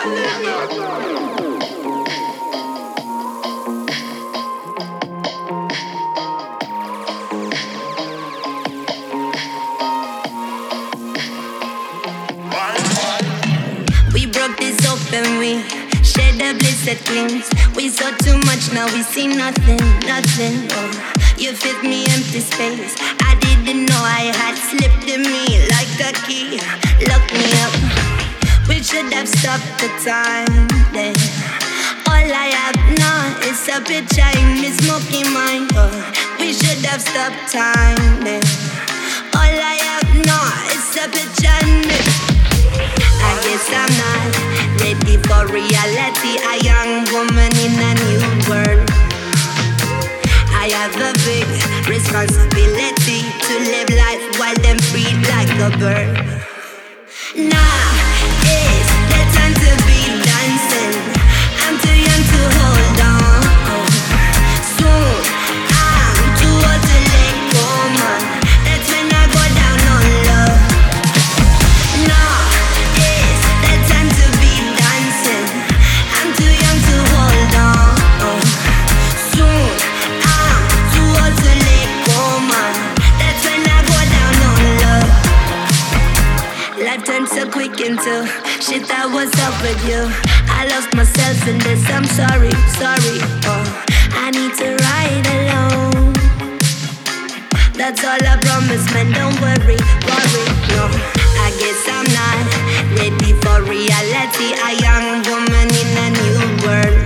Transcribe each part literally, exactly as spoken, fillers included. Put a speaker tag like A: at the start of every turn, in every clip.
A: We broke this open, we shared the bliss that clings. We saw too much, now we see nothing, nothing. Oh, you fit me empty space. I didn't know I had slipped in me like a key. Lock me up. We should have stopped the time then. All I have now is a picture in me smoking mind. Oh, we should have stopped time then. All I have now is a picture in me. I guess I'm not ready for reality. A young woman in a new world. I have a big responsibility to live life while them free like a bird. Now is the time to be dancing. I'm too young to hold on. Soon I'm too old to let go, man. That's when I go down on love. Now is the time to be dancing. I'm too young to hold on. Soon I'm too old to let go, man. That's when I go down on love. Life turned so quick into shit I was up with you. I lost myself in this, I'm sorry, sorry. Oh, I need to ride alone. That's all I promise, man, don't worry, worry, no. I guess I'm not ready for reality. A young woman in a new world.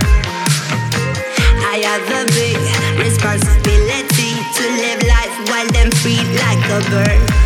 A: I have a big responsibility to live life while them free like a bird.